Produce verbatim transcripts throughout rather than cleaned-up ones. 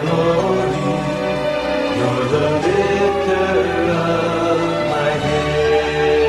glory. You're the lifter of my head.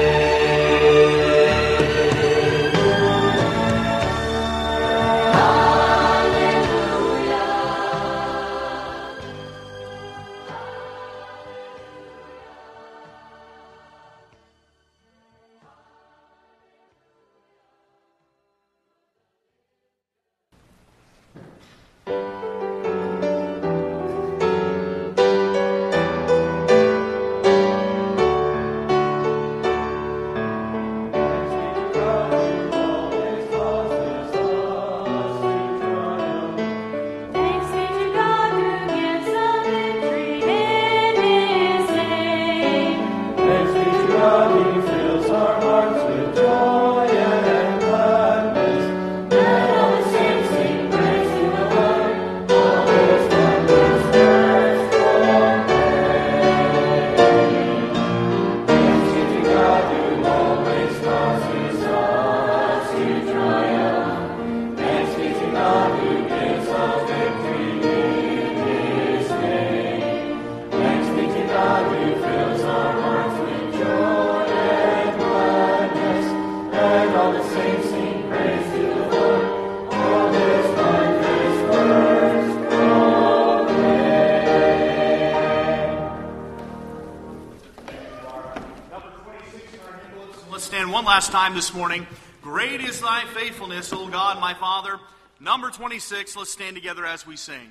Last time this morning. Great is thy faithfulness, O God, my Father. Number twenty-six, let's stand together as we sing.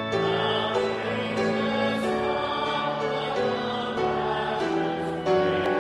Thank you.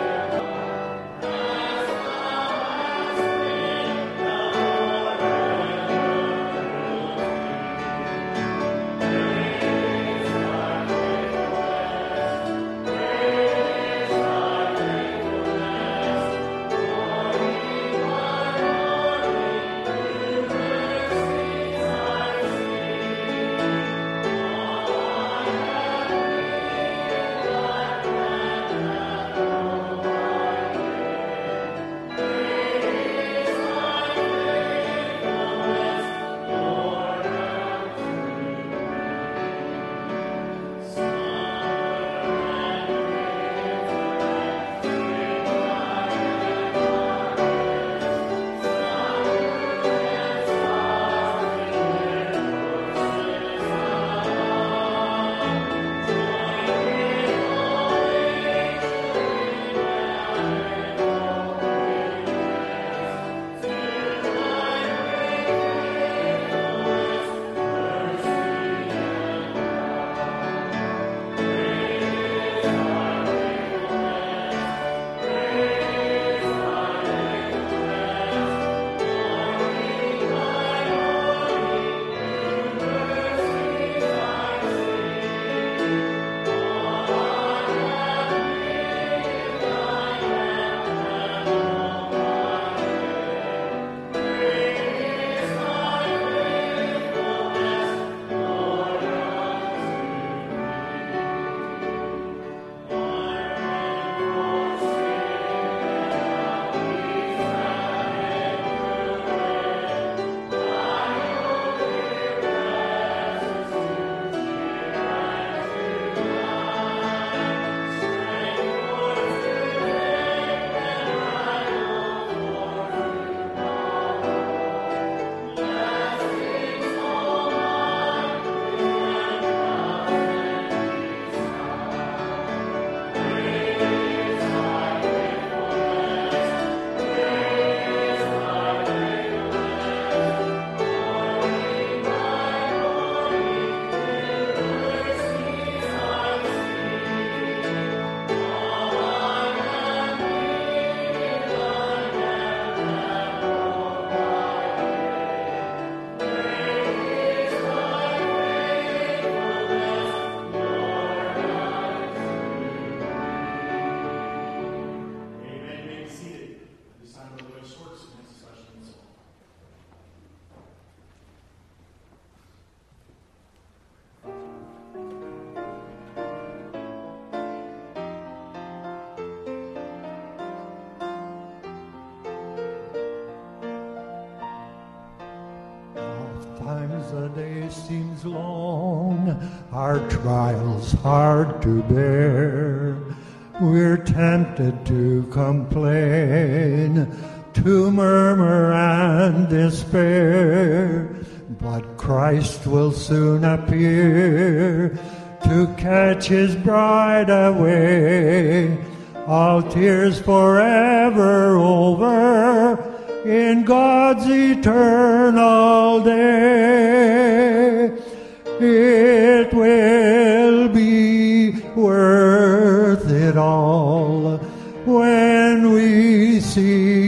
the day seems long, our trials hard to bear, we're tempted to complain, to murmur and despair. But Christ will soon appear to catch his bride away. All tears forever over in God's eternal day. It will be worth it all when we see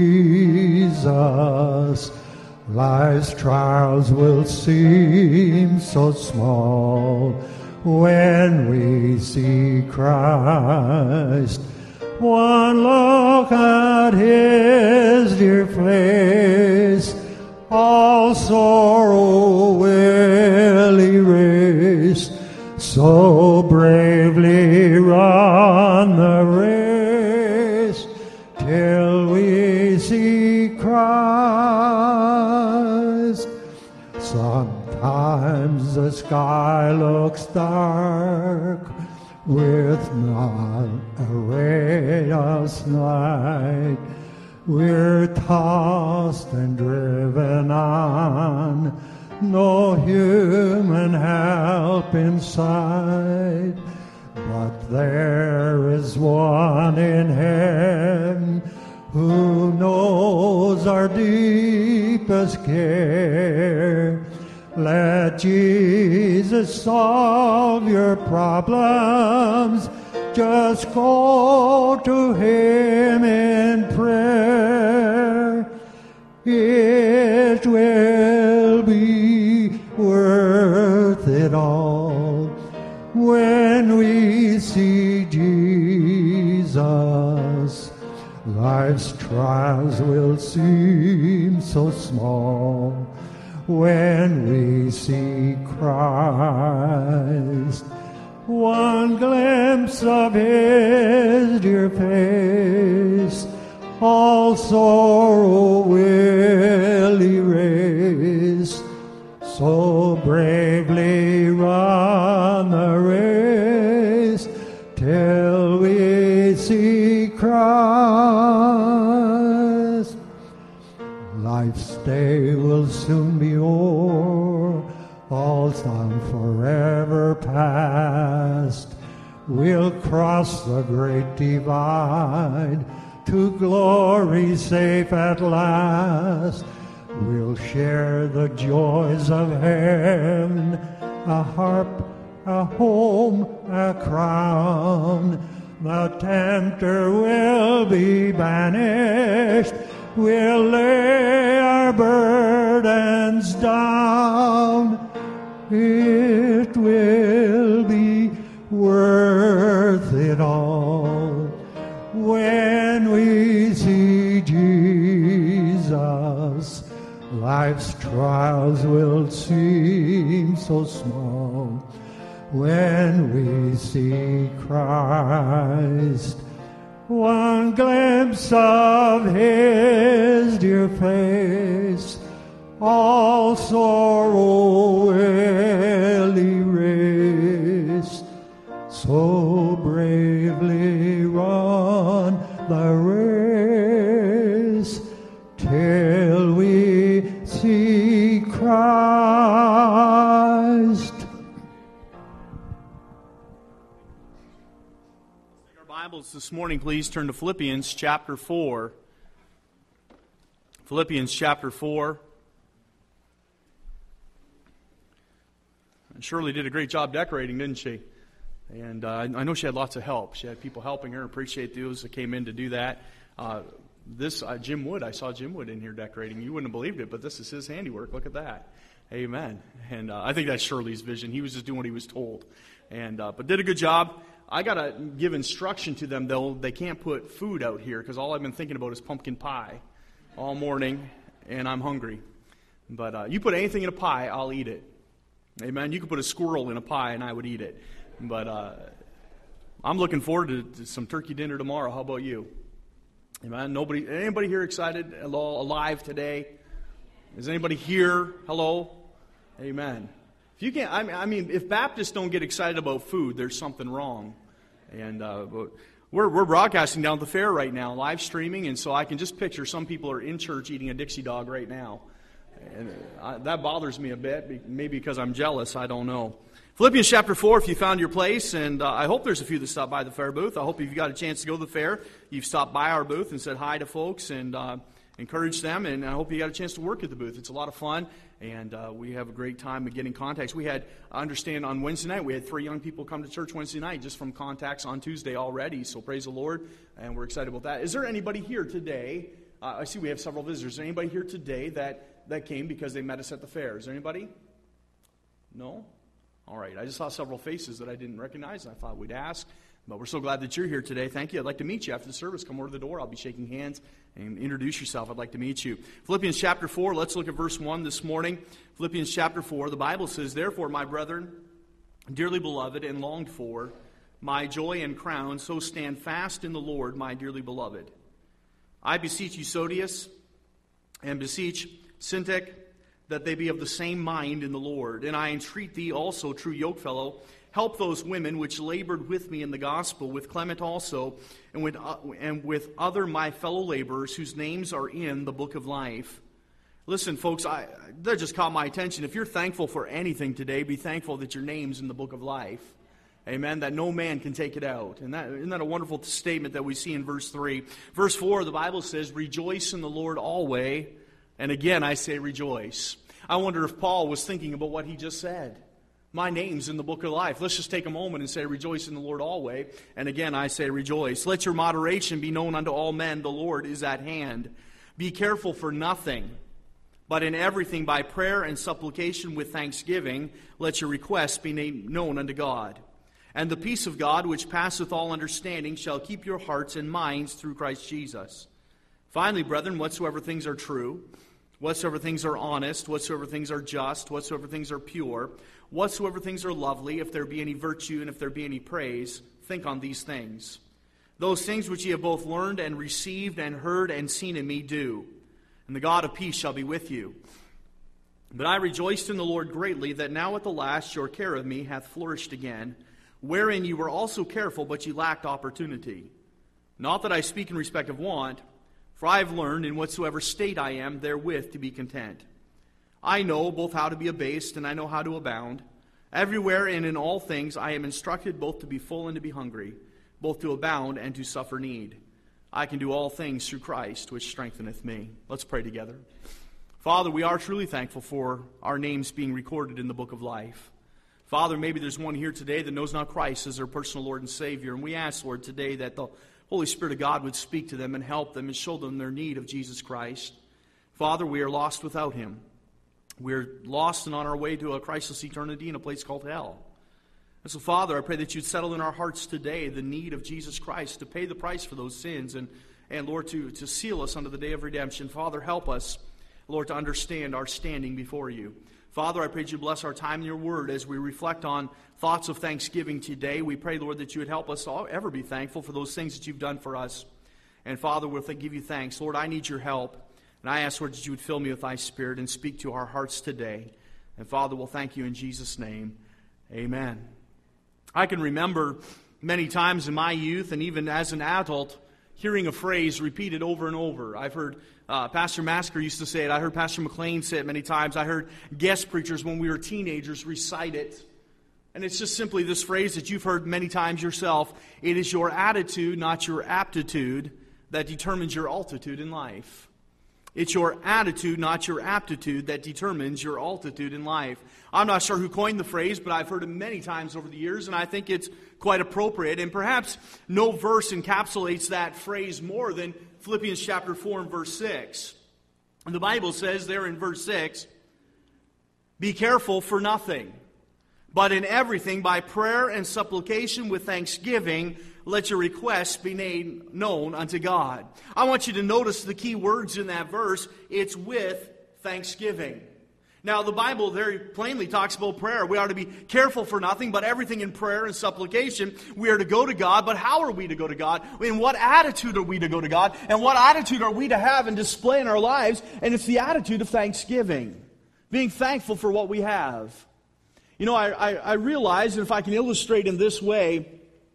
Jesus. Life's trials will seem so small when we see Christ. One look at his dear face, all sorrow will erase. So bravely run the race till we see Christ. Sometimes the sky looks dark with not a ray of light. We're tossed and driven on, no human help in sight. But there is one in heaven who knows our deepest care. Let Jesus solve your problems. Just go to him in prayer. It will be worth it all when we see Jesus. Life's trials will seem so small when we see Christ. One glimpse of his dear face, all sorrow will erase. So bravely run the race till we see Christ. Life's day will soon be o'er, all time forever past. We'll cross the great divide to glory safe at last. We'll share the joys of heaven, a harp, a home, a crown. The tempter will be banished. We'll lay our burdens down. It will be worth it all when we see Jesus. Life's trials will seem so small when we see Christ. One glimpse of his dear face, all sorrow will erase. So bravely run the race till we see Christ. Our Bibles this morning, please turn to Philippians chapter four. Philippians chapter four. And Shirley did a great job decorating, didn't she? And uh, I know she had lots of help. She had people helping her. Appreciate those that came in to do that. Uh, this uh, Jim Wood, I saw Jim Wood in here decorating. You wouldn't have believed it, but this is his handiwork. Look at that. Amen. And uh, I think that's Shirley's vision. He was just doing what he was told, and uh, but did a good job. I gotta give instruction to them though. They can't put food out here because all I've been thinking about is pumpkin pie all morning, and I'm hungry. But uh, you put anything in a pie, I'll eat it. Amen. You could put a squirrel in a pie, and I would eat it. But uh, I'm looking forward to, to some turkey dinner tomorrow. How about you? Amen. Nobody, anybody here excited, hello, alive today? Is anybody here? Hello? Amen. If you can't, I mean, I mean, if Baptists don't get excited about food, there's something wrong. And uh, we're we're broadcasting down at the fair right now, live streaming, and so I can just picture some people are in church eating a Dixie dog right now, and I, that bothers me a bit. Maybe because I'm jealous. I don't know. Philippians chapter four, if you found your place, and uh, I hope there's a few that stopped by the fair booth. I hope if you got a chance to go to the fair, you've stopped by our booth and said hi to folks and uh, encouraged them, and I hope you got a chance to work at the booth. It's a lot of fun, and uh, we have a great time of getting contacts. We had, I understand, on Wednesday night, we had three young people come to church Wednesday night just from contacts on Tuesday already, so praise the Lord, and we're excited about that. Is there anybody here today, uh, I see we have several visitors, is there anybody here today that, that came because they met us at the fair? Is there anybody? No? All right, I just saw several faces that I didn't recognize, and I thought we'd ask. But we're so glad that you're here today. Thank you. I'd like to meet you after the service. Come over to the door. I'll be shaking hands and introduce yourself. I'd like to meet you. Philippians chapter four, let's look at verse one this morning. Philippians chapter four, the Bible says, "Therefore, my brethren, dearly beloved and longed for, my joy and crown, so stand fast in the Lord, my dearly beloved. I beseech Euodias and beseech Syntyche, that they be of the same mind in the Lord. And I entreat thee also, true yokefellow, help those women which labored with me in the gospel, with Clement also, and with, uh, and with other my fellow laborers, whose names are in the book of life." Listen, folks, I, that just caught my attention. If you're thankful for anything today, be thankful that your name's in the book of life. Amen, that no man can take it out. And that, isn't that a wonderful statement that we see in verse three? Verse four, the Bible says, "Rejoice in the Lord always." And again, I say rejoice. I wonder if Paul was thinking about what he just said. My name's in the book of life. Let's just take a moment and say, rejoice in the Lord always. And again, I say rejoice. Let your moderation be known unto all men. The Lord is at hand. Be careful for nothing, but in everything by prayer and supplication with thanksgiving, let your requests be known unto God. And the peace of God, which passeth all understanding, shall keep your hearts and minds through Christ Jesus. Finally, brethren, whatsoever things are true, whatsoever things are honest, whatsoever things are just, whatsoever things are pure, whatsoever things are lovely, if there be any virtue and if there be any praise, think on these things. Those things which ye have both learned and received and heard and seen in me do. And the God of peace shall be with you. But I rejoiced in the Lord greatly, that now at the last your care of me hath flourished again, wherein you were also careful, but ye lacked opportunity. Not that I speak in respect of want, for I have learned in whatsoever state I am therewith to be content. I know both how to be abased, and I know how to abound. Everywhere and in all things I am instructed both to be full and to be hungry, both to abound and to suffer need. I can do all things through Christ, which strengtheneth me. Let's pray together. Father, we are truly thankful for our names being recorded in the book of life. Father, maybe there's one here today that knows not Christ as their personal Lord and Savior, and we ask, Lord, today that the Holy Spirit of God would speak to them and help them and show them their need of Jesus Christ. Father, we are lost without Him. We are lost and on our way to a Christless eternity in a place called hell. And so, Father, I pray that you'd settle in our hearts today the need of Jesus Christ to pay the price for those sins and, and Lord, to, to seal us unto the day of redemption. Father, help us, Lord, to understand our standing before you. Father, I pray that you bless our time in your word as we reflect on thoughts of thanksgiving today. We pray, Lord, that you would help us to all, ever be thankful for those things that you've done for us. And Father, we'll give you thanks. Lord, I need your help. And I ask, Lord, that you would fill me with thy Spirit and speak to our hearts today. And Father, we'll thank you in Jesus' name. Amen. I can remember many times in my youth and even as an adult hearing a phrase repeated over and over. I've heard uh, Pastor Masker used to say it. I heard Pastor McLean say it many times. I heard guest preachers when we were teenagers recite it. And it's just simply this phrase that you've heard many times yourself. It is your attitude, not your aptitude, that determines your altitude in life. It's your attitude, not your aptitude, that determines your altitude in life. I'm not sure who coined the phrase, but I've heard it many times over the years, and I think it's quite appropriate. And perhaps no verse encapsulates that phrase more than Philippians chapter four and verse six. And the Bible says there in verse six, "Be careful for nothing, but in everything by prayer and supplication with thanksgiving, let your requests be made known unto God." I want you to notice the key words in that verse. It's with thanksgiving. Now, the Bible very plainly talks about prayer. We are to be careful for nothing, but everything in prayer and supplication. We are to go to God, but how are we to go to God? In what attitude are we to go to God? And what attitude are we to have and display in our lives? And it's the attitude of thanksgiving. Being thankful for what we have. You know, I, I, I realize, and if I can illustrate in this way,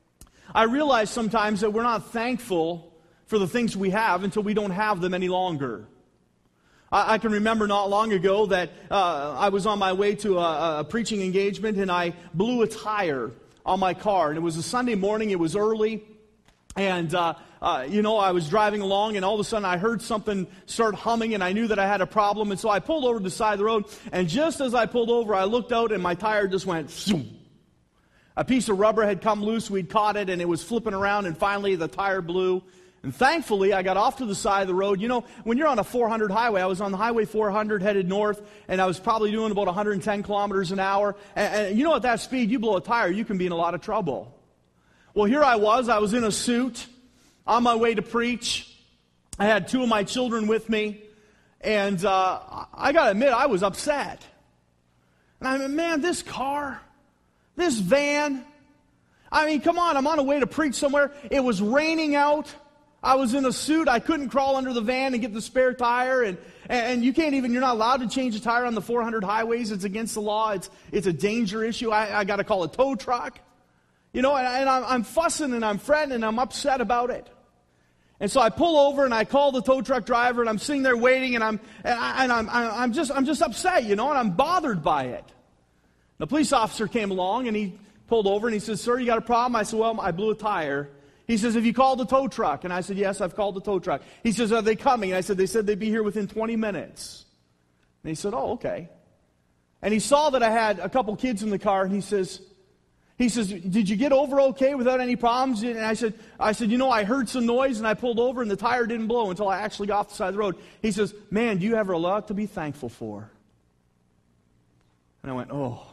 I realize sometimes that we're not thankful for the things we have until we don't have them any longer. I, I can remember not long ago that uh, I was on my way to a, a preaching engagement and I blew a tire on my car. And it was a Sunday morning, it was early, and uh, uh, you know, I was driving along and all of a sudden I heard something start humming and I knew that I had a problem. And so I pulled over to the side of the road, and just as I pulled over, I looked out and my tire just went zoom. A piece of rubber had come loose, we'd caught it, and it was flipping around, and finally the tire blew. And thankfully, I got off to the side of the road. You know, when you're on a four hundred highway, I was on the Highway four hundred headed north, and I was probably doing about one hundred ten kilometers an hour. And, and you know, at that speed, you blow a tire, you can be in a lot of trouble. Well, here I was. I was in a suit, on my way to preach. I had two of my children with me, and uh, I got to admit, I was upset. And I mean, man, this car... This van, I mean, come on, I'm on a way to preach somewhere. It was raining out. I was in a suit. I couldn't crawl under the van and get the spare tire. And, and you can't even, you're not allowed to change a tire on the four hundred highways. It's against the law. It's, it's a danger issue. I, I got to call a tow truck. You know, and, and I'm, I'm fussing and I'm fretting and I'm upset about it. And so I pull over and I call the tow truck driver and I'm sitting there waiting and I'm, and, I, and I'm, I'm just, I'm just upset, you know, and I'm bothered by it. The police officer came along and he pulled over and he says, "Sir, you got a problem?" I said, "Well, I blew a tire." He says, "Have you called the tow truck?" And I said, "Yes, I've called the tow truck." He says, "Are they coming?" And I said, "They said they'd be here within twenty minutes. And he said, "Oh, okay." And he saw that I had a couple kids in the car, and he says, he says, "Did you get over okay without any problems?" And I said, I said, "You know, I heard some noise and I pulled over and the tire didn't blow until I actually got off the side of the road." He says, "Man, do you have a lot to be thankful for?" And I went, "Oh,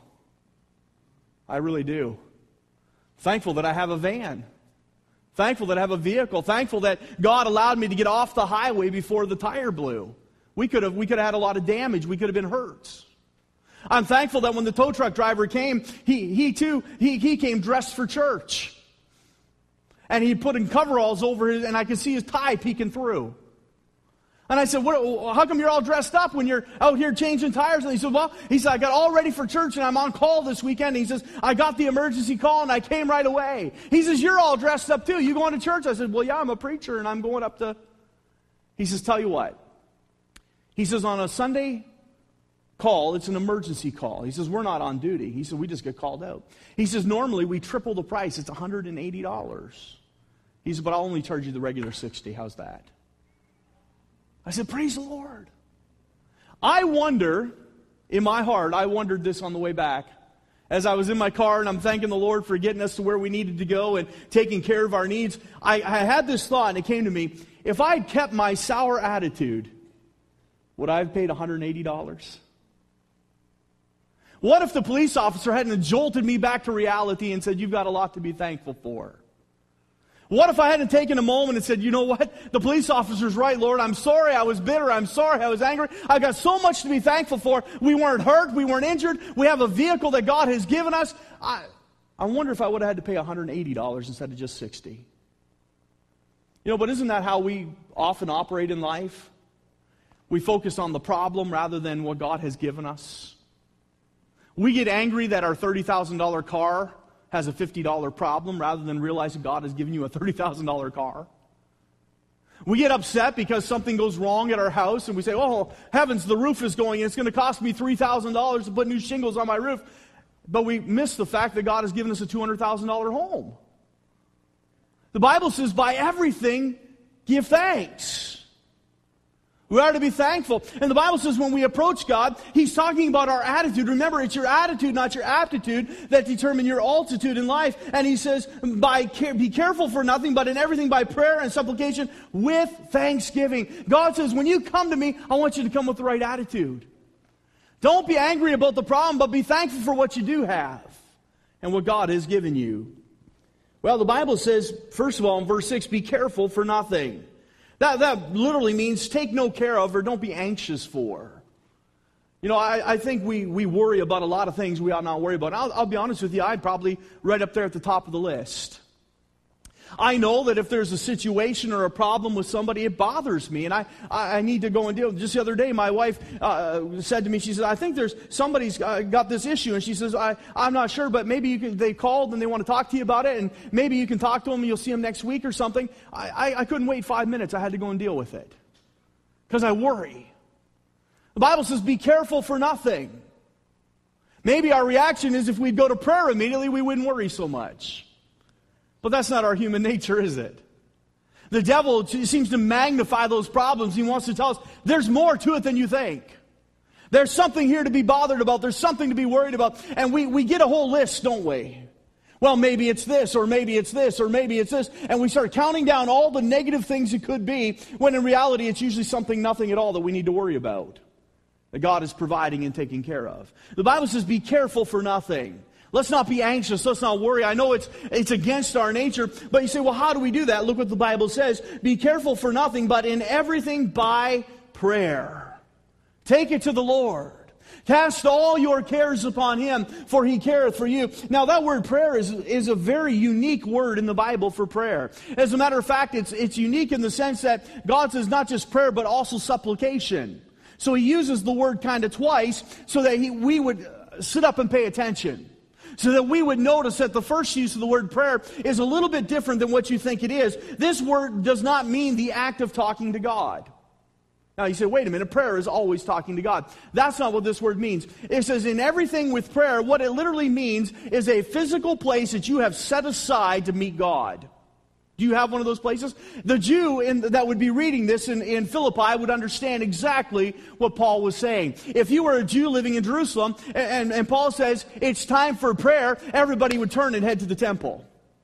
I really do. Thankful that I have a van. Thankful that I have a vehicle. Thankful that God allowed me to get off the highway before the tire blew. We could have, we could have had a lot of damage. We could have been hurt. I'm thankful that when the tow truck driver came, he, he too, he, he came dressed for church. And he put in coveralls over his, and I could see his tie peeking through. And I said, "What, how come you're all dressed up when you're out here changing tires?" And he said, "Well," he said, "I got all ready for church and I'm on call this weekend." And he says, "I got the emergency call and I came right away." He says, "You're all dressed up too. You going to church?" I said, "Well, yeah, I'm a preacher and I'm going up to..." He says, "Tell you what." He says, "On a Sunday call, it's an emergency call." He says, "We're not on duty." He said, "We just get called out." He says, "Normally we triple the price. It's one hundred eighty dollars. He said, "But I'll only charge you the regular sixty dollars. How's that?" I said, "Praise the Lord." I wonder, in my heart, I wondered this on the way back. As I was in my car and I'm thanking the Lord for getting us to where we needed to go and taking care of our needs, I, I had this thought and it came to me, if I had kept my sour attitude, would I have paid one hundred eighty dollars? What if the police officer hadn't jolted me back to reality and said, "You've got a lot to be thankful for"? What if I hadn't taken a moment and said, "You know what? The police officer's right, Lord. I'm sorry I was bitter. I'm sorry I was angry. I've got so much to be thankful for. We weren't hurt. We weren't injured. We have a vehicle that God has given us." I, I wonder if I would have had to pay one hundred eighty dollars instead of just sixty dollars. You know, but isn't that how we often operate in life? We focus on the problem rather than what God has given us. We get angry that our thirty thousand dollars car has a fifty dollars problem rather than realizing God has given you a thirty thousand dollars car. We get upset because something goes wrong at our house and we say, "Oh, heavens, the roof is going and it's going to cost me three thousand dollars to put new shingles on my roof." But we miss the fact that God has given us a two hundred thousand dollars home. The Bible says, "By everything, give thanks." We are to be thankful. And the Bible says when we approach God, He's talking about our attitude. Remember, it's your attitude, not your aptitude, that determine your altitude in life. And He says, by care, be careful for nothing, but in everything by prayer and supplication with thanksgiving. God says, when you come to me, I want you to come with the right attitude. Don't be angry about the problem, but be thankful for what you do have and what God has given you. Well, the Bible says, first of all, in verse six, be careful for nothing. That, that literally means take no care of or don't be anxious for. You know, I, I think we, we worry about a lot of things we ought not worry about. I'll, I'll be honest with you, I'd probably right up there at the top of the list. I know that if there's a situation or a problem with somebody, it bothers me, and I, I, I need to go and deal with it. Just the other day, my wife uh, said to me, she said, I think there's somebody's uh, got this issue, and she says, I, I'm not sure, but maybe you can, they called and they want to talk to you about it, and maybe you can talk to them and you'll see them next week or something. I, I, I couldn't wait five minutes. I had to go and deal with it because I worry. The Bible says, be careful for nothing. Maybe our reaction is if we'd go to prayer immediately, we wouldn't worry so much. But that's not our human nature, is it? The devil seems to magnify those problems. He wants to tell us there's more to it than you think. There's something here to be bothered about. There's something to be worried about. And we, we get a whole list, don't we? Well, maybe it's this, or maybe it's this, or maybe it's this. And we start counting down all the negative things it could be, when in reality it's usually something, nothing at all that we need to worry about, that God is providing and taking care of. The Bible says, be careful for nothing. Let's not be anxious. Let's not worry. I know it's it's against our nature, but you say, well, how do we do that? Look what the Bible says. Be careful for nothing, but in everything by prayer. Take it to the Lord. Cast all your cares upon Him, for He careth for you. Now, that word prayer is, is a very unique word in the Bible for prayer. As a matter of fact, it's, it's unique in the sense that God says not just prayer, but also supplication. So He uses the word kind of twice so that he, we would sit up and pay attention. So that we would notice that the first use of the word prayer is a little bit different than what you think it is. This word does not mean the act of talking to God. Now you say, wait a minute, prayer is always talking to God. That's not what this word means. It says in everything with prayer, what it literally means is a physical place that you have set aside to meet God. Do you have one of those places? The Jew in, that would be reading this in, in Philippi would understand exactly what Paul was saying. If you were a Jew living in Jerusalem, and, and, and Paul says, it's time for prayer, everybody would turn and head to the temple.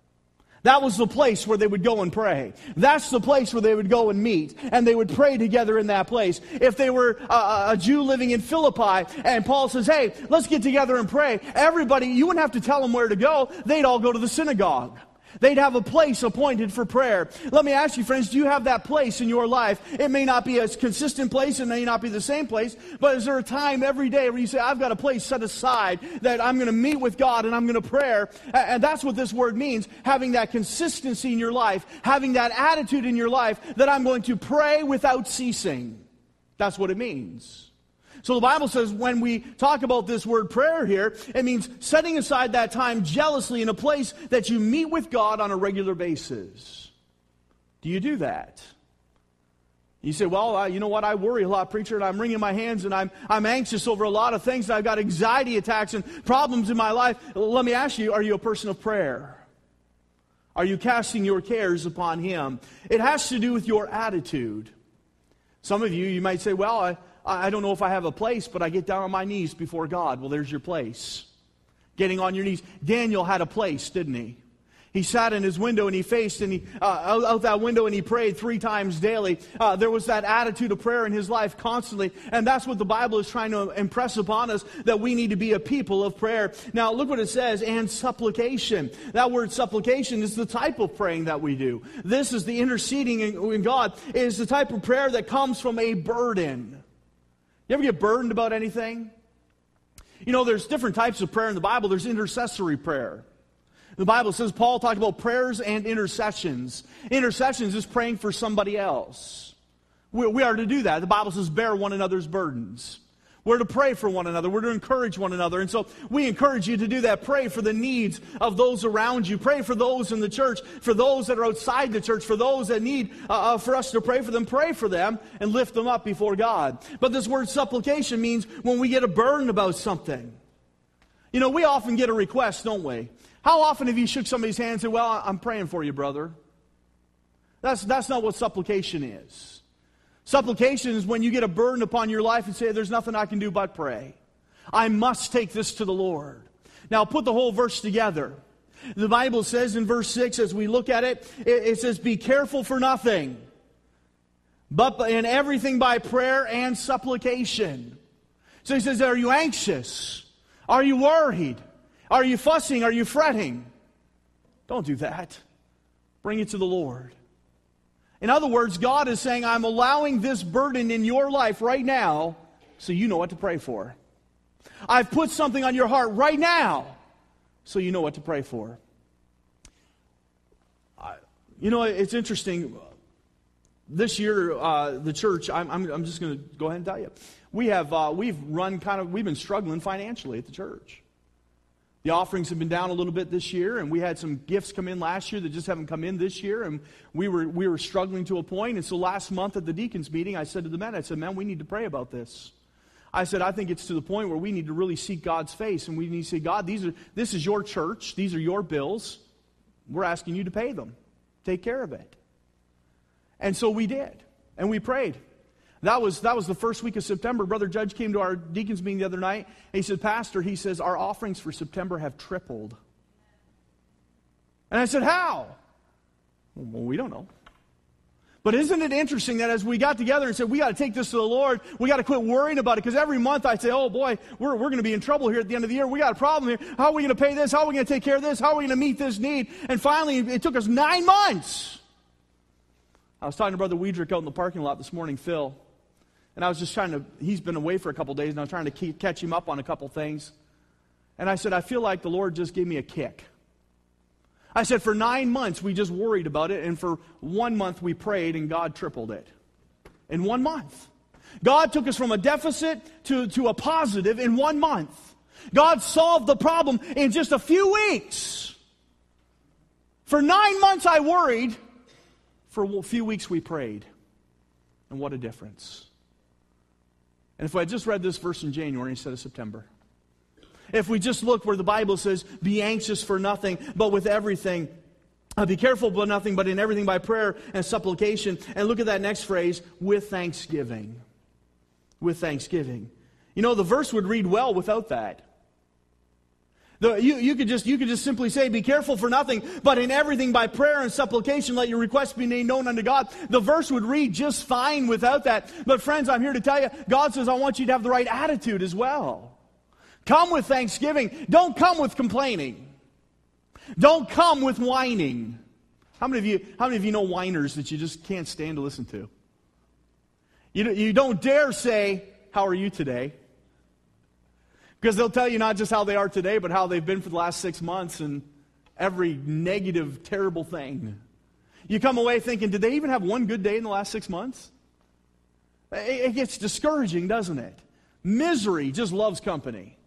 That was the place where they would go and pray. That's the place where they would go and meet. And they would pray together in that place. If they were a, a Jew living in Philippi, and Paul says, hey, let's get together and pray, everybody, you wouldn't have to tell them where to go. They'd all go to the synagogue. They'd have a place appointed for prayer. Let me ask you, friends, do you have that place in your life? It may not be a consistent place, it may not be the same place, but is there a time every day where you say, I've got a place set aside that I'm going to meet with God and I'm going to pray? And that's what this word means, having that consistency in your life, having that attitude in your life that I'm going to pray without ceasing. That's what it means. So the Bible says when we talk about this word prayer here, it means setting aside that time jealously in a place that you meet with God on a regular basis. Do you do that? You say, well, uh, you know what, I worry a lot, preacher, and I'm wringing my hands, and I'm, I'm anxious over a lot of things, and I've got anxiety attacks and problems in my life. Let me ask you, are you a person of prayer? Are you casting your cares upon Him? It has to do with your attitude. Some of you, you might say, well, I... I don't know if I have a place, but I get down on my knees before God. Well, there's your place. Getting on your knees. Daniel had a place, didn't he? He sat in his window and he faced and he uh, out, out that window and he prayed three times daily. Uh, there was that attitude of prayer in his life constantly. And that's what the Bible is trying to impress upon us, that we need to be a people of prayer. Now, look what it says, and supplication. That word supplication is the type of praying that we do. This is the interceding in, in God. It is the type of prayer that comes from a burden. You ever get burdened about anything? You know, there's different types of prayer in the Bible. There's intercessory prayer. The Bible says, Paul talked about prayers and intercessions. Intercessions is praying for somebody else. We, we are to do that. The Bible says, bear one another's burdens. We're to pray for one another. We're to encourage one another. And so we encourage you to do that. Pray for the needs of those around you. Pray for those in the church, for those that are outside the church, for those that need uh, for us to pray for them. Pray for them and lift them up before God. But this word supplication means when we get a burden about something. You know, we often get a request, don't we? How often have you shook somebody's hand and said, well, I'm praying for you, brother? That's, that's not what supplication is. Supplication is when you get a burden upon your life and say, there's nothing I can do but pray. I must take this to the Lord. Now, put the whole verse together. The Bible says in verse six, as we look at it, it, it says, be careful for nothing, but in everything by prayer and supplication. So he says, are you anxious? Are you worried? Are you fussing? Are you fretting? Don't do that. Bring it to the Lord. In other words, God is saying, I'm allowing this burden in your life right now so you know what to pray for. I've put something on your heart right now so you know what to pray for. I, You know, it's interesting. This year, uh, the church, I'm, I'm, I'm just going to go ahead and tell you, we have, uh, we've run kind of, we've been struggling financially at the church. The offerings have been down a little bit this year, and we had some gifts come in last year that just haven't come in this year, and we were we were struggling to a point. And so last month at the deacons meeting, I said to the men, I said, man, we need to pray about this. I said, I think it's to the point where we need to really seek God's face, and we need to say, God, these are this is your church, these are your bills. We're asking you to pay them. Take care of it. And so we did, and we prayed. That was that was the first week of September. Brother Judge came to our deacons meeting the other night. And he said, Pastor, he says, our offerings for September have tripled. And I said, how? Well, we don't know. But isn't it interesting that as we got together and said, we got to take this to the Lord, we got to quit worrying about it, because every month I say, oh boy, we're, we're going to be in trouble here at the end of the year. We got a problem here. How are we going to pay this? How are we going to take care of this? How are we going to meet this need? And finally, it took us nine months. I was talking to Brother Weidrich out in the parking lot this morning, Phil. And I was just trying to, he's been away for a couple days, and I was trying to keep, catch him up on a couple things. And I said, I feel like the Lord just gave me a kick. I said, for nine months, we just worried about it, and for one month, we prayed, and God tripled it. In one month. God took us from a deficit to, to a positive in one month. God solved the problem in just a few weeks. For nine months, I worried. For a few weeks, we prayed. And what a difference. And if I had just read this verse in January instead of September, if we just look where the Bible says, be anxious for nothing, but with everything, uh, be careful about nothing, but in everything by prayer and supplication, and look at that next phrase, with thanksgiving. With thanksgiving. You know, the verse would read well without that. The, you, you, could just, you could just simply say, be careful for nothing, but in everything by prayer and supplication, let your requests be made known unto God. The verse would read just fine without that. But friends, I'm here to tell you, God says, I want you to have the right attitude as well. Come with thanksgiving. Don't come with complaining. Don't come with whining. How many of you, how many of you know whiners that you just can't stand to listen to? You, you don't dare say, how are you today? Because they'll tell you not just how they are today, but how they've been for the last six months and every negative, terrible thing. You come away thinking, did they even have one good day in the last six months? It gets discouraging, doesn't it? Misery just loves company.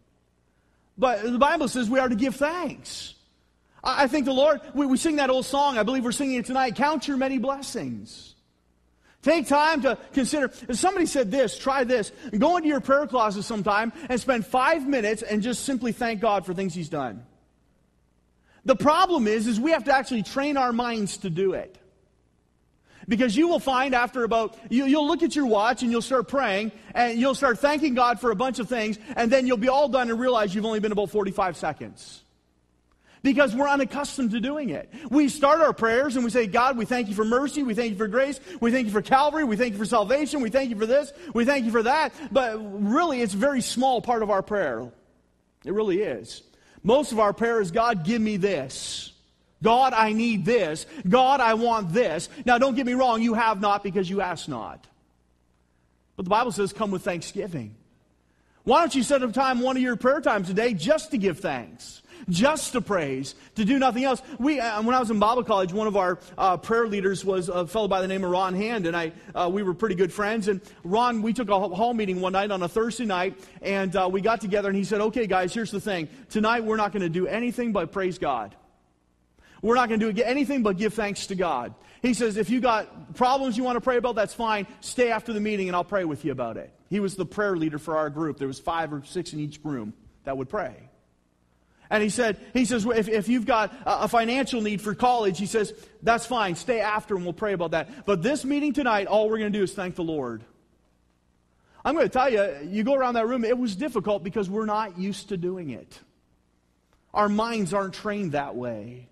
But the Bible says we are to give thanks. I think the Lord, we, we sing that old song, I believe we're singing it tonight, count your many blessings. Take time to consider. Somebody said this, try this. Go into your prayer closet sometime and spend five minutes and just simply thank God for things He's done. The problem is, is we have to actually train our minds to do it. Because you will find after about, you, you'll look at your watch and you'll start praying and you'll start thanking God for a bunch of things, and then you'll be all done and realize you've only been about forty-five seconds. Because we're unaccustomed to doing it. We start our prayers and we say, God, we thank you for mercy, we thank you for grace, we thank you for Calvary, we thank you for salvation, we thank you for this, we thank you for that. But really, it's a very small part of our prayer. It really is. Most of our prayer is, God, give me this. God, I need this. God, I want this. Now, don't get me wrong, you have not because you ask not. But the Bible says, come with thanksgiving. Why don't you set up time, one of your prayer times today, just to give thanks? Just to praise, to do nothing else. We, uh, when I was in Bible college, one of our uh, prayer leaders was a fellow by the name of Ron Hand, and I, uh, we were pretty good friends. And Ron, we took a hall meeting one night on a Thursday night, and uh, we got together, and he said, okay, guys, here's the thing. Tonight, we're not going to do anything but praise God. We're not going to do anything but give thanks to God. He says, if you got problems you want to pray about, that's fine. Stay after the meeting, and I'll pray with you about it. He was the prayer leader for our group. There was five or six in each room that would pray. And he said, he says, if, if you've got a, a financial need for college, he says, that's fine. Stay after and we'll pray about that. But this meeting tonight, all we're going to do is thank the Lord. I'm going to tell you, you go around that room, it was difficult because we're not used to doing it. Our minds aren't trained that way.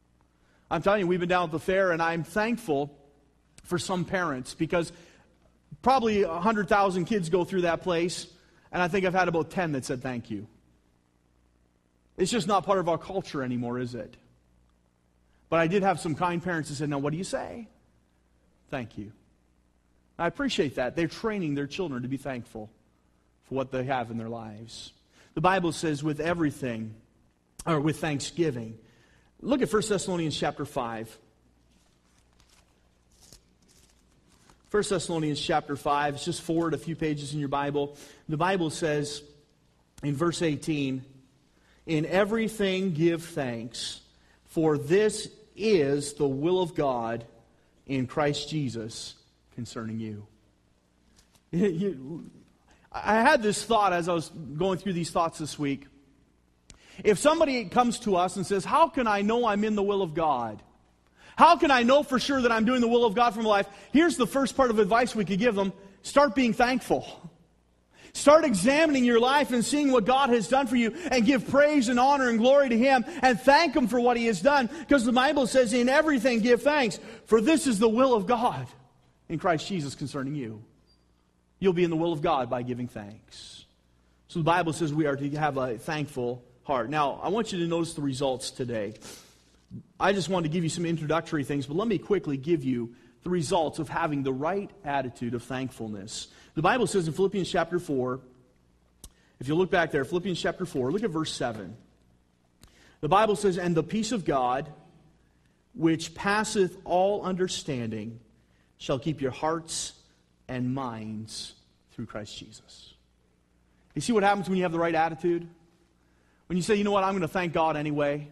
I'm telling you, we've been down at the fair, and I'm thankful for some parents because probably one hundred thousand kids go through that place, and I think I've had about ten that said thank you. It's just not part of our culture anymore, is it? But I did have some kind parents that said, now what do you say? Thank you. I appreciate that. They're training their children to be thankful for what they have in their lives. The Bible says with everything, or with thanksgiving. Look at First Thessalonians chapter five. First Thessalonians chapter five, it's just forward a few pages in your Bible. The Bible says in verse eighteen, "In everything give thanks, for this is the will of God in Christ Jesus concerning you." I had this thought as I was going through these thoughts this week. If somebody comes to us and says, "How can I know I'm in the will of God? How can I know for sure that I'm doing the will of God for my life?" Here's the first part of advice we could give them. Start being thankful. Start examining your life and seeing what God has done for you, and give praise and honor and glory to Him and thank Him for what He has done. Because the Bible says, "In everything give thanks, for this is the will of God in Christ Jesus concerning you." You'll be in the will of God by giving thanks. So the Bible says we are to have a thankful heart. Now, I want you to notice the results today. I just wanted to give you some introductory things, but let me quickly give you the results of having the right attitude of thankfulness. The Bible says in Philippians chapter four, if you look back there, Philippians chapter four, look at verse seven. The Bible says, "And the peace of God, which passeth all understanding, shall keep your hearts and minds through Christ Jesus." You see what happens when you have the right attitude? When you say, "You know what, I'm going to thank God anyway."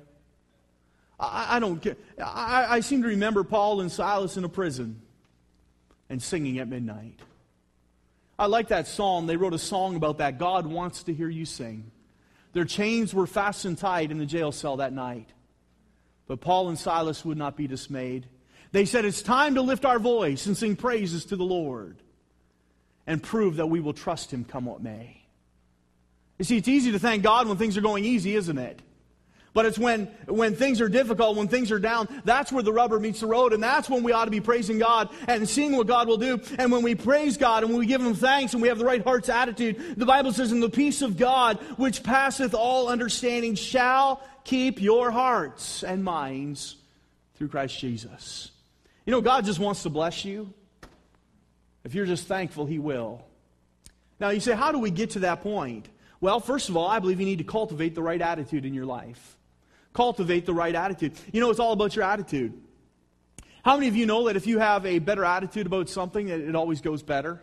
I, I don't care. I, I seem to remember Paul and Silas in a prison and singing at midnight. I like that psalm. They wrote a song about that. God wants to hear you sing. Their chains were fastened tight in the jail cell that night. But Paul and Silas would not be dismayed. They said, "It's time to lift our voice and sing praises to the Lord and prove that we will trust Him come what may." You see, it's easy to thank God when things are going easy, isn't it? But it's when, when things are difficult, when things are down, that's where the rubber meets the road, and that's when we ought to be praising God and seeing what God will do. And when we praise God and when we give Him thanks and we have the right heart's attitude, the Bible says, "And the peace of God, which passeth all understanding, shall keep your hearts and minds through Christ Jesus." You know, God just wants to bless you. If you're just thankful, He will. Now you say, how do we get to that point? Well, first of all, I believe you need to cultivate the right attitude in your life. Cultivate the right attitude. You know, it's all about your attitude. How many of you know that if you have a better attitude about something, that it always goes better?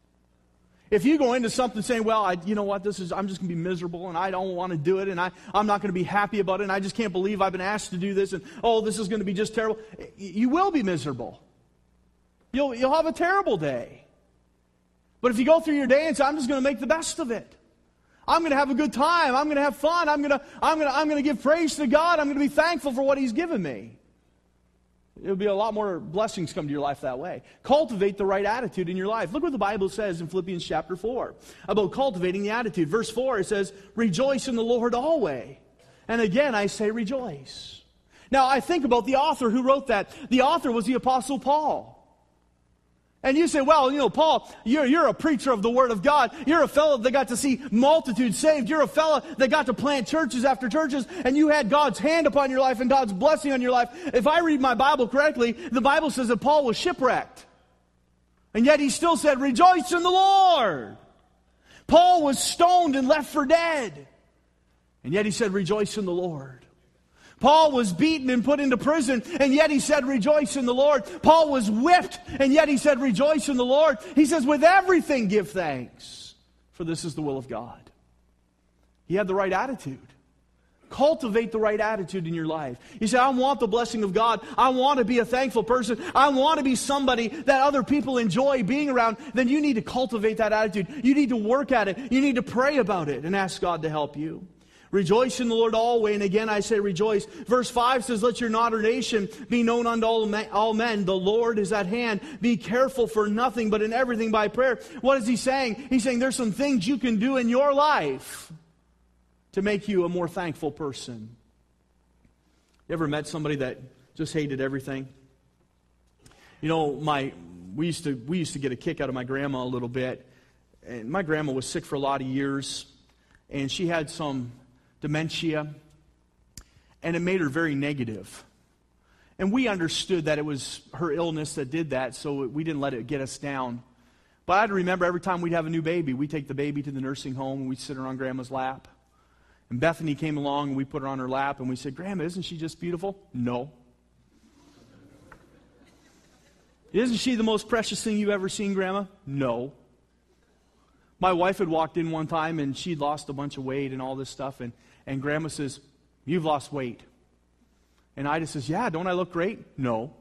If you go into something saying, "Well, I, you know what, this is, I'm just going to be miserable, and I don't want to do it, and I, I'm not going to be happy about it, and I just can't believe I've been asked to do this, and oh, this is going to be just terrible," you will be miserable. You'll, you'll have a terrible day. But if you go through your day and say, "I'm just going to make the best of it. I'm going to have a good time. I'm going to have fun. I'm going to, I'm going to, I'm going to give praise to God. I'm going to be thankful for what He's given me." It'll be a lot more blessings come to your life that way. Cultivate the right attitude in your life. Look what the Bible says in Philippians chapter four about cultivating the attitude. Verse four, it says, "Rejoice in the Lord always. And again I say rejoice." Now I think about the author who wrote that. The author was the Apostle Paul. And you say, "Well, you know, Paul, you're, you're a preacher of the Word of God. You're a fellow that got to see multitudes saved. You're a fellow that got to plant churches after churches, and you had God's hand upon your life and God's blessing on your life." If I read my Bible correctly, the Bible says that Paul was shipwrecked. And yet he still said, "Rejoice in the Lord." Paul was stoned and left for dead. And yet he said, "Rejoice in the Lord." Paul was beaten and put into prison, and yet he said, "Rejoice in the Lord." Paul was whipped, and yet he said, "Rejoice in the Lord." He says, "With everything give thanks, for this is the will of God." He had the right attitude. Cultivate the right attitude in your life. You say, "I want the blessing of God. I want to be a thankful person. I want to be somebody that other people enjoy being around." Then you need to cultivate that attitude. You need to work at it. You need to pray about it and ask God to help you. Rejoice in the Lord always, and again I say rejoice. Verse five says, "Let your moderation be known unto all men, all men. The Lord is at hand. Be careful for nothing, but in everything by prayer." What is he saying? He's saying there's some things you can do in your life to make you a more thankful person. You ever met somebody that just hated everything? You know, my we used to we used to get a kick out of my grandma a little bit. And my grandma was sick for a lot of years, and she had some dementia, and it made her very negative. And we understood that it was her illness that did that, so we didn't let it get us down. But I'd remember every time we'd have a new baby, we'd take the baby to the nursing home, and we'd sit her on Grandma's lap. And Bethany came along, and we put her on her lap, and we said, "Grandma, isn't she just beautiful?" "No." Isn't she the most precious thing you've ever seen, Grandma? No. My wife had walked in one time and she'd lost a bunch of weight and all this stuff. And, and Grandma says, "You've lost weight." And Ida says, "Yeah, don't I look great?" No.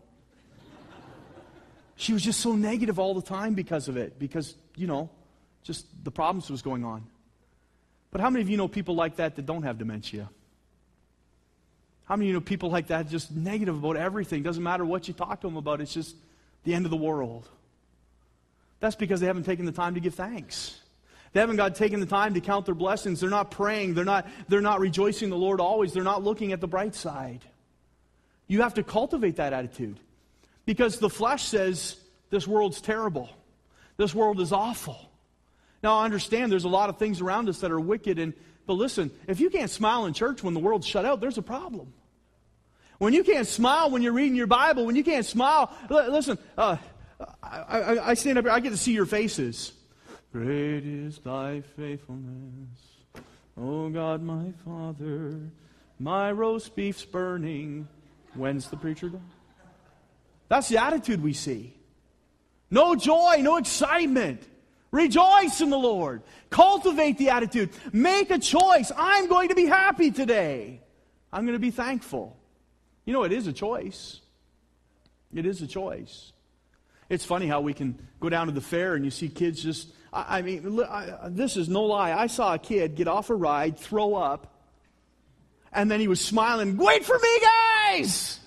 She was just so negative all the time because of it. Because, you know, just the problems was going on. But how many of you know people like that that don't have dementia? How many of you know people like that just negative about everything? Doesn't matter what you talk to them about. It's just the end of the world. That's because they haven't taken the time to give thanks. They haven't got taken the time to count their blessings. They're not praying. They're not, they're not rejoicing in the Lord always. They're not looking at the bright side. You have to cultivate that attitude. Because the flesh says, this world's terrible. This world is awful. Now, I understand there's a lot of things around us that are wicked. And but listen, if you can't smile in church when the world's shut out, there's a problem. When you can't smile when you're reading your Bible, when you can't smile, listen, uh, I, I, I stand up here, I get to see your faces. Great is thy faithfulness, O God my Father. My roast beef's burning. When's the preacher done? That's the attitude we see. No joy, no excitement. Rejoice in the Lord. Cultivate the attitude. Make a choice. I'm going to be happy today. I'm going to be thankful. You know, it is a choice. It is a choice. It's funny how we can go down to the fair and you see kids just, I, I mean, I, this is no lie. I saw a kid get off a ride, throw up, and then he was smiling, "Wait for me, guys!"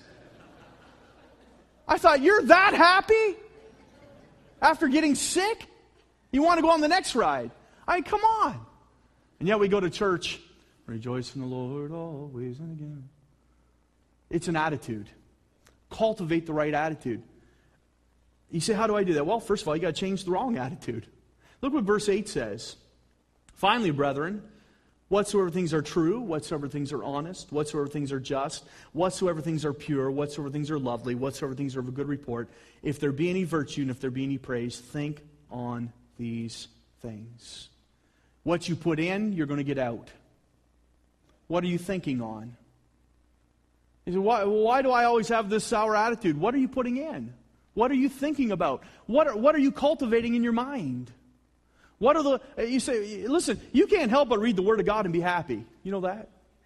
I thought, you're that happy? After getting sick? You want to go on the next ride? I mean, come on. And yet we go to church, rejoice in the Lord always and again. It's an attitude. Cultivate the right attitude. You say, how do I do that? Well, first of all, you got to change the wrong attitude. Look what verse eight says. Finally, brethren, whatsoever things are true, whatsoever things are honest, whatsoever things are just, whatsoever things are pure, whatsoever things are lovely, whatsoever things are of a good report, if there be any virtue and if there be any praise, think on these things. What you put in, you're going to get out. What are you thinking on? You say, why, why do I always have this sour attitude? What are you putting in? What are you thinking about? What are, what are you cultivating in your mind? What are the, you say, listen, you can't help but read the Word of God and be happy. You know that?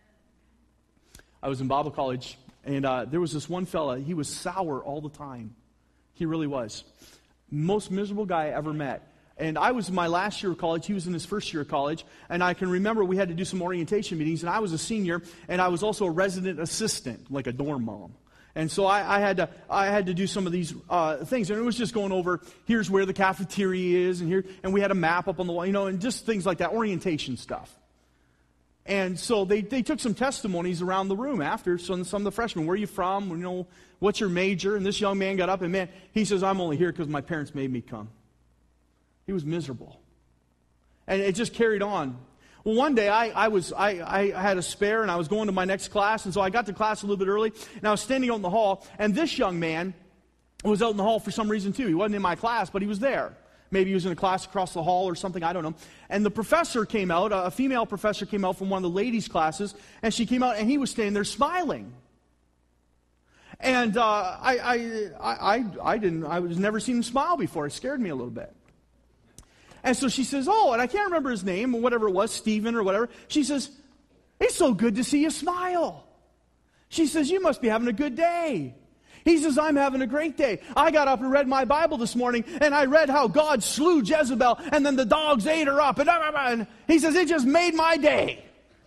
I was in Bible college, and uh, there was this one fella, he was sour all the time. He really was. Most miserable guy I ever met. And I was in my last year of college, he was in his first year of college, and I can remember we had to do some orientation meetings, and I was a senior, and I was also a resident assistant, like a dorm mom. And so I, I had to I had to do some of these uh, things, and it was just going over, here's where the cafeteria is, and here, and we had a map up on the wall, you know, and just things like that, orientation stuff. And so they, they took some testimonies around the room after, so some of the freshmen, where are you from, you know, what's your major? And this young man got up, and man, he says, I'm only here because my parents made me come. He was miserable. And it just carried on. Well, one day I, I was I, I had a spare and I was going to my next class, and so I got to class a little bit early, and I was standing out in the hall, and this young man was out in the hall for some reason too. He wasn't in my class, but he was there. Maybe he was in a class across the hall or something, I don't know. And the professor came out, a female professor came out from one of the ladies' classes, and she came out, and he was standing there smiling. And uh, I, I, I, I didn't, I was never seen him smile before. It scared me a little bit. And so she says, oh, and I can't remember his name, or whatever it was, Stephen or whatever. She says, it's so good to see you smile. She says, you must be having a good day. He says, I'm having a great day. I got up and read my Bible this morning, and I read how God slew Jezebel, and then the dogs ate her up. And, and he says, it just made my day.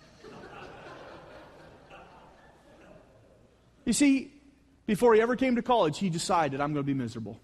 You see, before he ever came to college, he decided, I'm going to be miserable.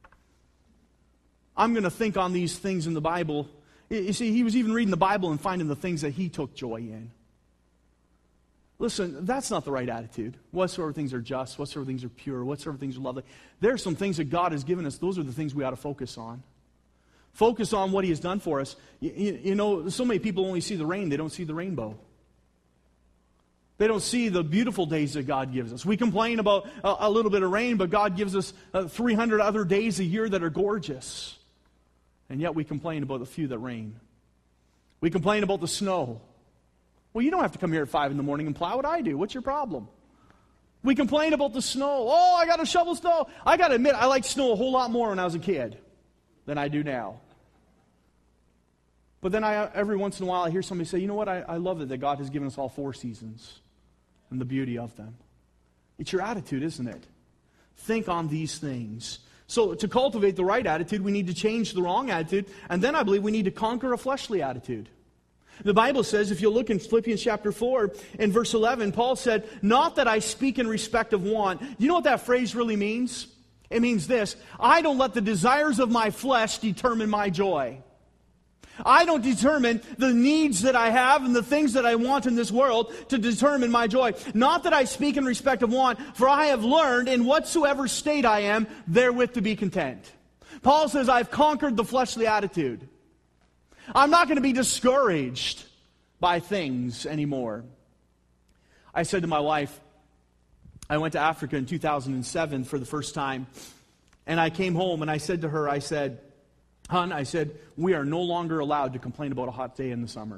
I'm going to think on these things in the Bible. You see, he was even reading the Bible and finding the things that he took joy in. Listen, that's not the right attitude. Whatsoever things are just, whatsoever things are pure, whatsoever things are lovely. There are some things that God has given us. Those are the things we ought to focus on. Focus on what he has done for us. You, you, you know, so many people only see the rain. They don't see the rainbow. They don't see the beautiful days that God gives us. We complain about a, a little bit of rain, but God gives us uh, three hundred other days a year that are gorgeous. And yet we complain about the few that rain. We complain about the snow. Well, you don't have to come here at five in the morning and plow what I do. What's your problem? We complain about the snow. Oh, I got to shovel snow. I got to admit, I liked snow a whole lot more when I was a kid than I do now. But then I, every once in a while I hear somebody say, you know what, I, I love it that God has given us all four seasons and the beauty of them. It's your attitude, isn't it? Think on these things. So to cultivate the right attitude, we need to change the wrong attitude. And then I believe we need to conquer a fleshly attitude. The Bible says, if you look in Philippians chapter four, in verse eleven, Paul said, not that I speak in respect of want. You know what that phrase really means? It means this: I don't let the desires of my flesh determine my joy. I don't determine the needs that I have and the things that I want in this world to determine my joy. Not that I speak in respect of want, for I have learned in whatsoever state I am, therewith to be content. Paul says, I've conquered the fleshly attitude. I'm not going to be discouraged by things anymore. I said to my wife, I went to Africa in two thousand seven for the first time, and I came home and I said to her, I said, Hon, I said, we are no longer allowed to complain about a hot day in the summer.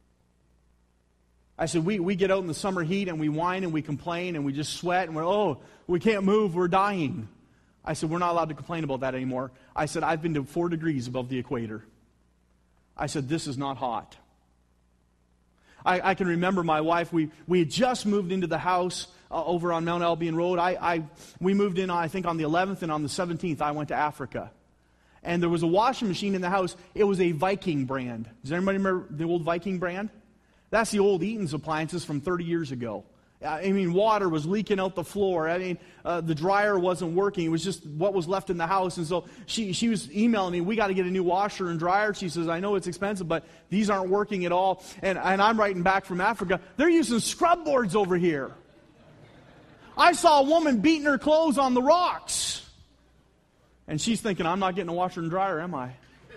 I said, we, we get out in the summer heat and we whine and we complain and we just sweat and we're, oh, we can't move, we're dying. I said, we're not allowed to complain about that anymore. I said, I've been to four degrees above the equator. I said, this is not hot. I, I can remember my wife, we, we had just moved into the house uh, over on Mount Albion Road. I, I We moved in, I think, on the eleventh, and on the seventeenth, I went to Africa. And there was a washing machine in the house. It was a Viking brand. Does anybody remember the old Viking brand? That's the old Eaton's appliances from thirty years ago. I mean, water was leaking out the floor. I mean, uh, the dryer wasn't working. It was just what was left in the house. And so she, she was emailing me, we got to get a new washer and dryer. She says, I know it's expensive, but these aren't working at all. And, and I'm writing back from Africa, they're using scrub boards over here. I saw a woman beating her clothes on the rocks. And she's thinking, I'm not getting a washer and dryer, am I?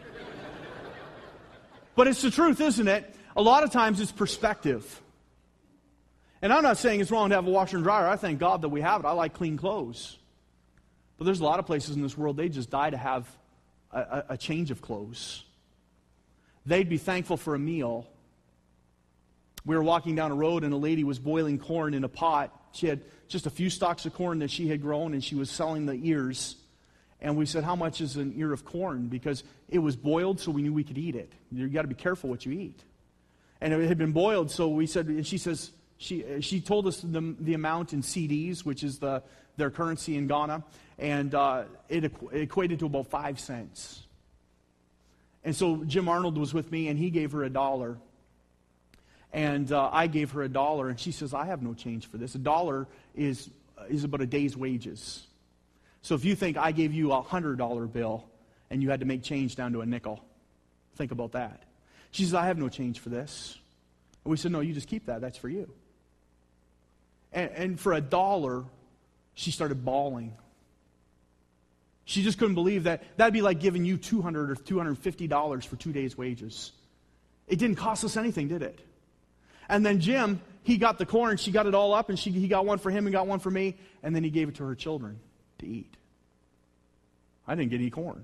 But it's the truth, isn't it? A lot of times it's perspective. And I'm not saying it's wrong to have a washer and dryer. I thank God that we have it. I like clean clothes. But there's a lot of places in this world, they just die to have a, a, a change of clothes. They'd be thankful for a meal. We were walking down a road and a lady was boiling corn in a pot. She had just a few stalks of corn that she had grown and she was selling the ears. And we said, how much is an ear of corn? Because it was boiled so we knew we could eat it. You've got to be careful what you eat. And it had been boiled, so we said, and she says, She she told us the, the amount in C Ds, which is the their currency in Ghana, and uh, it, equ- it equated to about five cents. And so Jim Arnold was with me, and he gave her a dollar. And uh, I gave her a dollar, and she says, I have no change for this. A dollar is is about a day's wages. So if you think I gave you a one hundred dollar bill, and you had to make change down to a nickel, think about that. She says, I have no change for this. And we said, no, you just keep that. That's for you. And, and for a dollar, she started bawling. She just couldn't believe that. That'd be like giving you two hundred dollars or two hundred fifty dollars for two days' wages. It didn't cost us anything, did it? And then Jim, he got the corn. She got it all up, and she, he got one for him and got one for me, and then he gave it to her children to eat. I didn't get any corn.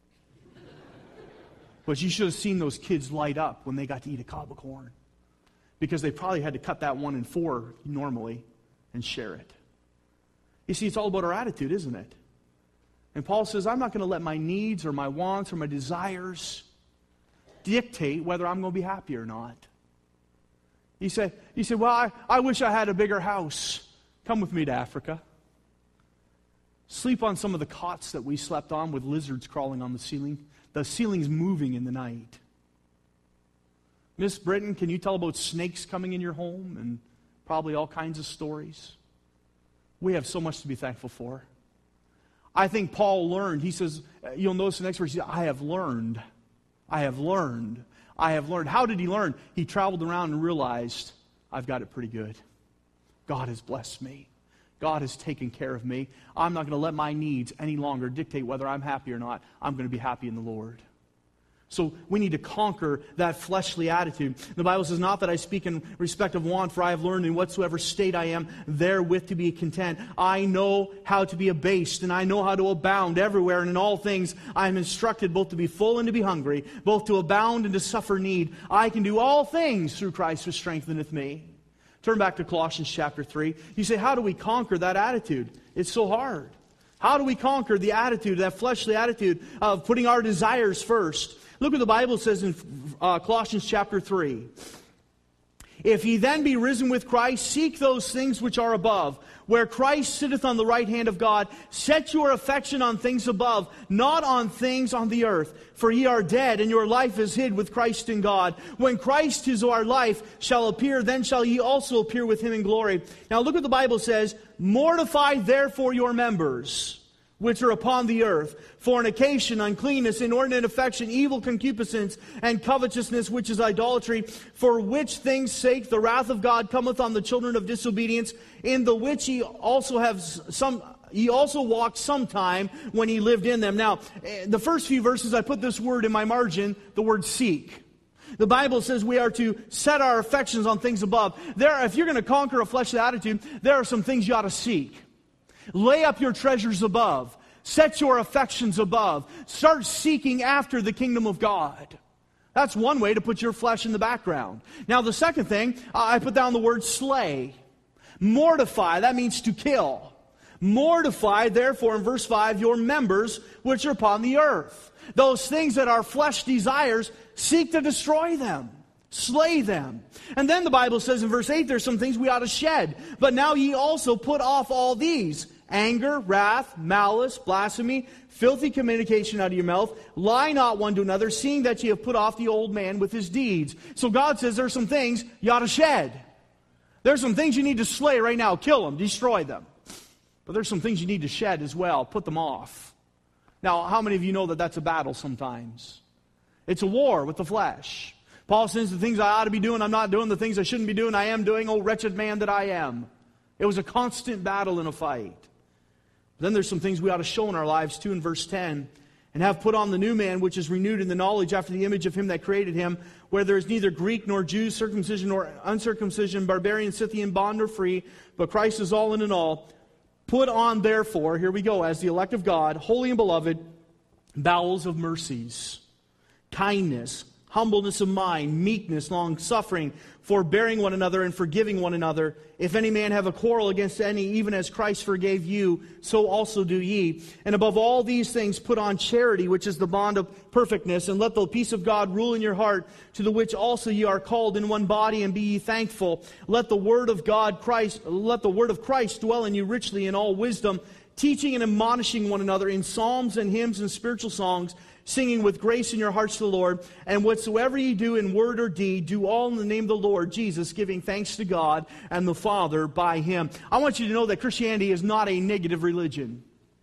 But you should have seen those kids light up when they got to eat a cob of corn. Because they probably had to cut that one in four normally and share it. You see, it's all about our attitude, isn't it? And Paul says, I'm not going to let my needs or my wants or my desires dictate whether I'm going to be happy or not. He said, he said, well, I, I wish I had a bigger house. Come with me to Africa. Sleep on some of the cots that we slept on with lizards crawling on the ceiling. The ceiling's moving in the night. Miss Britton, can you tell about snakes coming in your home and probably all kinds of stories? We have so much to be thankful for. I think Paul learned. He says, you'll notice the next verse, he says, I have learned. I have learned. I have learned. How did he learn? He traveled around and realized, I've got it pretty good. God has blessed me. God has taken care of me. I'm not going to let my needs any longer dictate whether I'm happy or not. I'm going to be happy in the Lord. So we need to conquer that fleshly attitude. The Bible says, not that I speak in respect of want, for I have learned in whatsoever state I am, therewith to be content. I know how to be abased, and I know how to abound everywhere, and in all things I am instructed both to be full and to be hungry, both to abound and to suffer need. I can do all things through Christ who strengtheneth me. Turn back to Colossians chapter three. You say, how do we conquer that attitude? It's so hard. How do we conquer the attitude, that fleshly attitude of putting our desires first? Look what the Bible says in uh, Colossians chapter three. If ye then be risen with Christ, seek those things which are above, where Christ sitteth on the right hand of God. Set your affection on things above, not on things on the earth. For ye are dead, and your life is hid with Christ in God. When Christ, who is our life, shall appear, then shall ye also appear with him in glory. Now look what the Bible says. Mortify therefore your members, which are upon the earth, fornication, uncleanness, inordinate affection, evil concupiscence, and covetousness, which is idolatry, for which things' sake the wrath of God cometh on the children of disobedience, in the which ye also have some... Ye also walked sometime when ye lived in them. Now, the first few verses, I put this word in my margin, the word seek. The Bible says we are to set our affections on things above. There, if you're going to conquer a fleshly attitude, there are some things you ought to seek. Lay up your treasures above. Set your affections above. Start seeking after the kingdom of God. That's one way to put your flesh in the background. Now, the second thing, I put down the word slay. Mortify, that means to kill. Mortify, therefore, in verse five, your members which are upon the earth. Those things that our flesh desires, seek to destroy them. Slay them. And then the Bible says in verse eight, there's some things we ought to shed. But now ye also put off all these: anger, wrath, malice, blasphemy, filthy communication out of your mouth. Lie not one to another, seeing that ye have put off the old man with his deeds. So God says there's some things you ought to shed. There's some things you need to slay right now. Kill them, destroy them. But there's some things you need to shed as well. Put them off. Now, how many of you know that that's a battle sometimes? It's a war with the flesh. Paul says the things I ought to be doing, I'm not doing. The things I shouldn't be doing, I am doing. Oh, wretched man that I am. It was a constant battle and a fight. Then there's some things we ought to show in our lives too in verse ten. And have put on the new man, which is renewed in the knowledge after the image of him that created him, where there is neither Greek nor Jew, circumcision nor uncircumcision, barbarian, Scythian, bond or free, but Christ is all and in all. Put on, therefore, here we go, as the elect of God, holy and beloved, bowels of mercies, kindness, humbleness of mind, meekness, long-suffering, forbearing one another and forgiving one another. If any man have a quarrel against any, even as Christ forgave you, so also do ye. And above all these things put on charity, which is the bond of perfectness, and let the peace of God rule in your heart, to the which also ye are called in one body, and be ye thankful. Let the word of God Christ, let the word of Christ dwell in you richly in all wisdom, teaching and admonishing one another in psalms and hymns and spiritual songs, singing with grace in your hearts to the Lord. And whatsoever ye do in word or deed, do all in the name of the Lord Jesus, giving thanks to God and the Father by Him. I want you to know that Christianity is not a negative religion.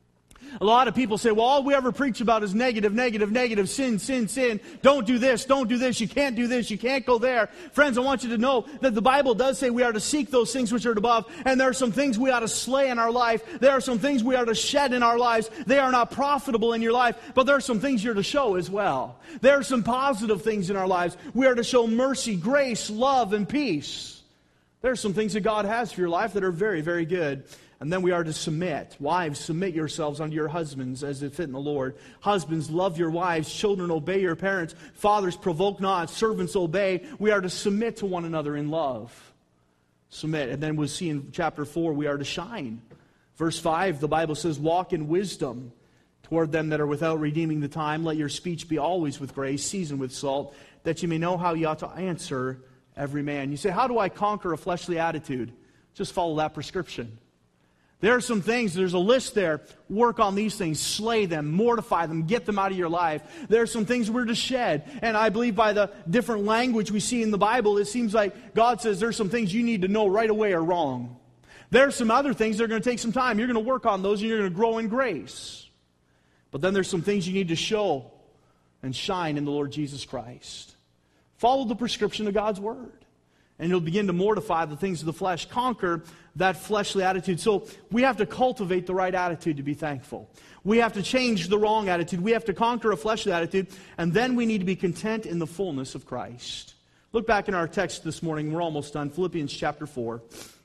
A lot of people say, well, all we ever preach about is negative, negative, negative, sin, sin, sin. Don't do this, don't do this, you can't do this, you can't go there. Friends, I want you to know that the Bible does say we are to seek those things which are above, and there are some things we ought to slay in our life. There are some things we are to shed in our lives. They are not profitable in your life, but there are some things you're to show as well. There are some positive things in our lives. We are to show mercy, grace, love, and peace. There are some things that God has for your life that are very, very good. And then we are to submit. Wives, submit yourselves unto your husbands as it fit in the Lord. Husbands, love your wives. Children, obey your parents. Fathers, provoke not. Servants, obey. We are to submit to one another in love. Submit. And then we'll see in chapter four, we are to shine. Verse five, the Bible says, walk in wisdom toward them that are without, redeeming the time. Let your speech be always with grace, seasoned with salt, that you may know how you ought to answer every man. You say, how do I conquer a fleshly attitude? Just follow that prescription. There are some things, there's a list there. Work on these things, slay them, mortify them, get them out of your life. There are some things we're to shed. And I believe by the different language we see in the Bible, it seems like God says there's some things you need to know right away are wrong. There are some other things that are going to take some time. You're going to work on those and you're going to grow in grace. But then there's some things you need to show and shine in the Lord Jesus Christ. Follow the prescription of God's Word. And you'll begin to mortify the things of the flesh, conquer that fleshly attitude. So we have to cultivate the right attitude to be thankful. We have to change the wrong attitude. We have to conquer a fleshly attitude. And then we need to be content in the fullness of Christ. Look back in our text this morning. We're almost done. Philippians chapter four.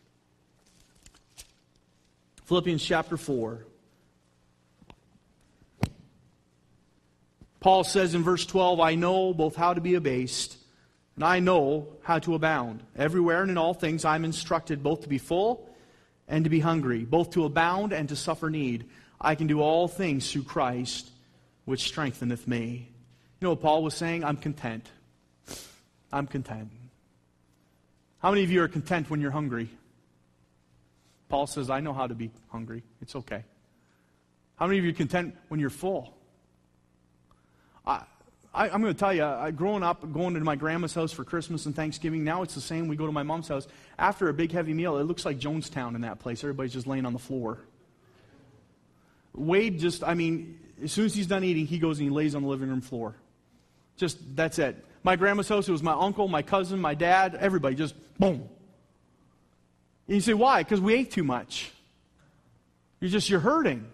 Philippians chapter four. Paul says in verse twelve, I know both how to be abased And I know how to abound. Everywhere and in all things I am instructed both to be full and to be hungry, both to abound and to suffer need. I can do all things through Christ, which strengtheneth me. You know what Paul was saying? I'm content. I'm content. How many of you are content when you're hungry? Paul says, I know how to be hungry. It's okay. How many of you are content when you're full? I, I, I'm going to tell you, I, growing up, going to my grandma's house for Christmas and Thanksgiving, now it's the same. We go to my mom's house. After a big, heavy meal, it looks like Jonestown in that place. Everybody's just laying on the floor. Wade just, I mean, as soon as he's done eating, he goes and he lays on the living room floor. Just, that's it. My grandma's house, it was my uncle, my cousin, my dad, everybody, just boom. And you say, why? Because we ate too much. You're just, you're hurting.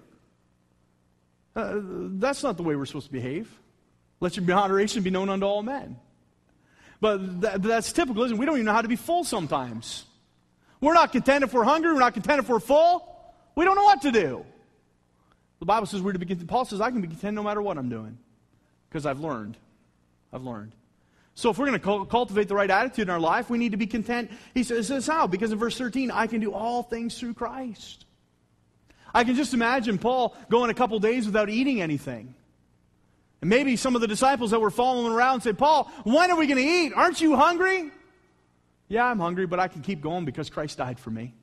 Uh, that's not the way we're supposed to behave. Let your moderation be known unto all men. But that, that's typical, isn't it? We don't even know how to be full sometimes. We're not content if we're hungry. We're not content if we're full. We don't know what to do. The Bible says we're to be content. Paul says I can be content no matter what I'm doing. Because I've learned. I've learned. So if we're going to cultivate the right attitude in our life, we need to be content. He says, says how? Because in verse thirteen, I can do all things through Christ. I can just imagine Paul going a couple days without eating anything. And maybe some of the disciples that were following around said, Paul, when are we going to eat? Aren't you hungry? Yeah, I'm hungry, but I can keep going because Christ died for me.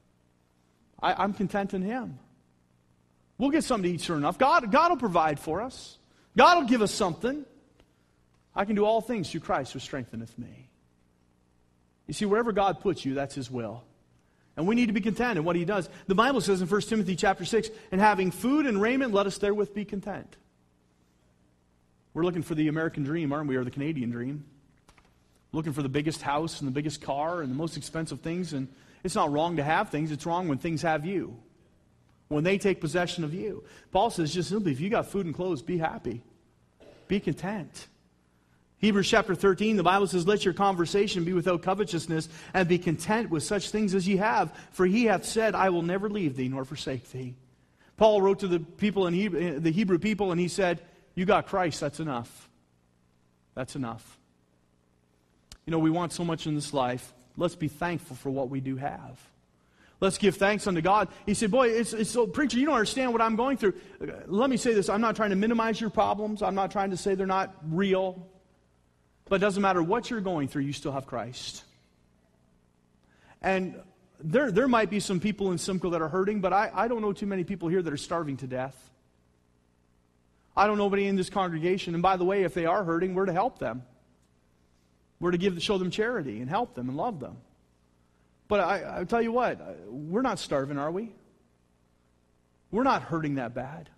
I, I'm content in Him. We'll get something to eat soon enough. God, God will provide for us. God will give us something. I can do all things through Christ who strengtheneth me. You see, wherever God puts you, that's His will. And we need to be content in what He does. The Bible says in First Timothy chapter six, and having food and raiment, let us therewith be content. We're looking for the American dream, aren't we, or the Canadian dream? Looking for the biggest house and the biggest car and the most expensive things. And it's not wrong to have things. It's wrong when things have you. When they take possession of you. Paul says just simply, if you got food and clothes, be happy. Be content. Hebrews chapter thirteen, the Bible says, let your conversation be without covetousness, and be content with such things as ye have. For He hath said, I will never leave thee nor forsake thee. Paul wrote to the people in Hebrew, the Hebrew people, and he said, you got Christ, that's enough. That's enough. You know, we want so much in this life. Let's be thankful for what we do have. Let's give thanks unto God. He said, boy, it's, it's so, preacher, you don't understand what I'm going through. Let me say this. I'm not trying to minimize your problems. I'm not trying to say they're not real. But it doesn't matter what you're going through, you still have Christ. And there, there might be some people in Simcoe that are hurting, but I, I don't know too many people here that are starving to death. I don't know anybody in this congregation. And by the way, if they are hurting, we're to help them. We're to give, show them charity and help them and love them. But I, I tell you what, we're not starving, are we? We're not hurting that bad.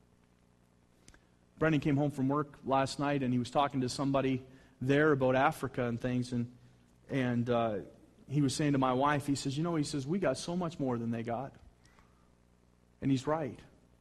Brendan came home from work last night, and he was talking to somebody there about Africa and things, and and uh, he was saying to my wife, he says, you know, he says, we got so much more than they got. And he's right.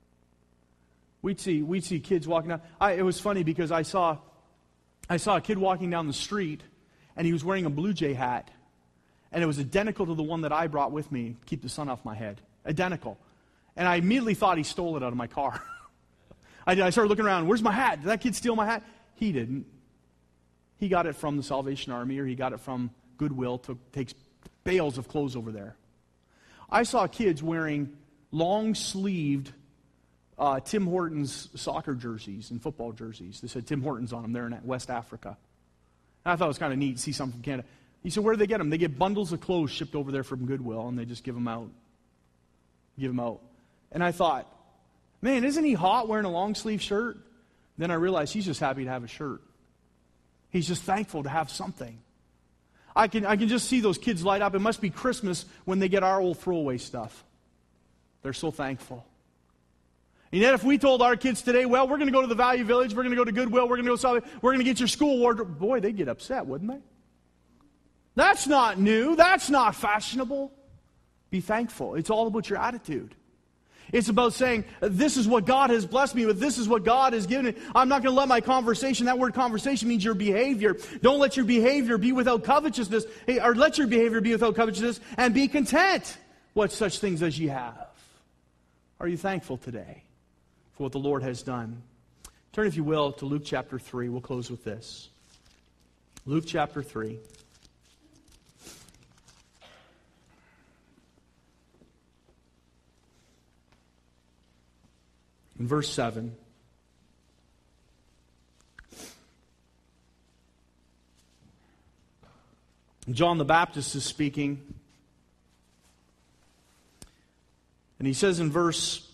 We'd see we'd see kids walking down. I, it was funny because I saw I saw a kid walking down the street, and he was wearing a Blue Jay hat. And it was identical to the one that I brought with me to keep the sun off my head. Identical. And I immediately thought he stole it out of my car. I, I started looking around. Where's my hat? Did that kid steal my hat? He didn't. He got it from the Salvation Army, or he got it from Goodwill. To, takes bales of clothes over there. I saw kids wearing long-sleeved uh, Tim Hortons soccer jerseys and football jerseys. They said Tim Hortons on them. They're in West Africa. And I thought it was kind of neat to see something from Canada. He said, where do they get them? They get bundles of clothes shipped over there from Goodwill, and they just give them out. Give them out. And I thought, man, isn't he hot wearing a long-sleeve shirt? Then I realized he's just happy to have a shirt. He's just thankful to have something. I can, I can just see those kids light up. It must be Christmas when they get our old throwaway stuff. They're so thankful. And yet if we told our kids today, well, we're going to go to the Value Village, we're going to go to Goodwill, we're going to go South, we're going to get your school wardrobe, boy, they'd get upset, wouldn't they? That's not new. That's not fashionable. Be thankful. It's all about your attitude. It's about saying, this is what God has blessed me with. This is what God has given me. I'm not going to let my conversation, that word conversation means your behavior. Don't let your behavior be without covetousness, or let your behavior be without covetousness, and be content with such things as ye have. Are you thankful today for what the Lord has done? Turn, if you will, to Luke chapter three. We'll close with this. Luke chapter three. In verse seven. John the Baptist is speaking. And he says in verse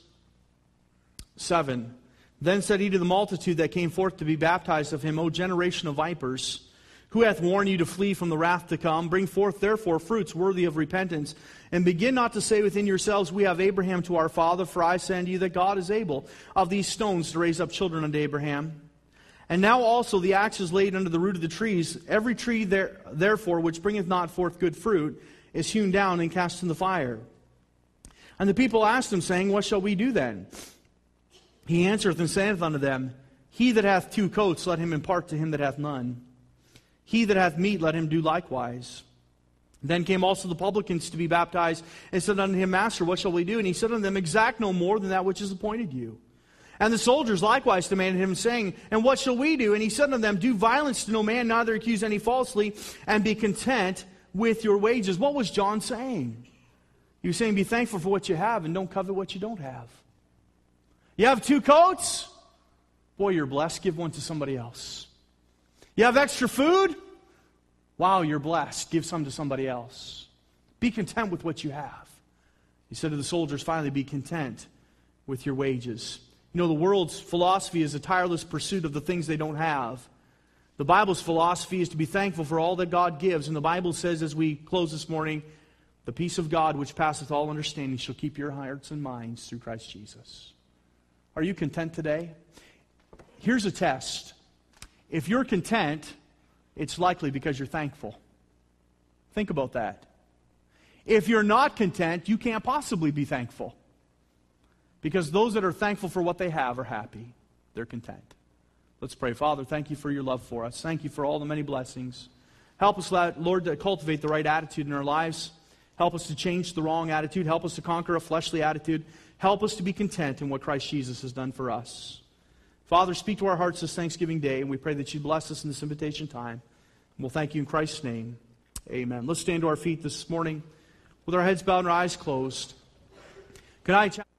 seven, Then said he to the multitude that came forth to be baptized of him, O generation of vipers, who hath warned you to flee from the wrath to come? Bring forth therefore fruits worthy of repentance, and begin not to say within yourselves, We have Abraham to our father, for I say unto you that God is able of these stones to raise up children unto Abraham. And now also the axe is laid under the root of the trees. Every tree there, therefore which bringeth not forth good fruit is hewn down and cast in the fire. And the people asked him, saying, What shall we do then? He answereth and saith unto them, He that hath two coats, let him impart to him that hath none. He that hath meat, let him do likewise. Then came also the publicans to be baptized, and said unto him, Master, what shall we do? And he said unto them, Exact no more than that which is appointed you. And the soldiers likewise demanded him, saying, And what shall we do? And he said unto them, Do violence to no man, neither accuse any falsely, and be content with your wages. What was John saying? He was saying, Be thankful for what you have, and don't covet what you don't have. You have two coats? Boy, you're blessed. Give one to somebody else. You have extra food? Wow, you're blessed. Give some to somebody else. Be content with what you have. He said to the soldiers, finally, be content with your wages. You know, the world's philosophy is a tireless pursuit of the things they don't have. The Bible's philosophy is to be thankful for all that God gives. And the Bible says, as we close this morning, the peace of God which passeth all understanding shall keep your hearts and minds through Christ Jesus. Are you content today? Here's a test. If you're content, it's likely because you're thankful. Think about that. If you're not content, you can't possibly be thankful. Because those that are thankful for what they have are happy. They're content. Let's pray. Father, thank you for your love for us. Thank you for all the many blessings. Help us, Lord, to cultivate the right attitude in our lives. Help us to change the wrong attitude. Help us to conquer a fleshly attitude. Help us to be content in what Christ Jesus has done for us. Father, speak to our hearts this Thanksgiving Day, and we pray that you bless us in this invitation time. And we'll thank you in Christ's name. Amen. Let's stand to our feet this morning with our heads bowed and our eyes closed. Can I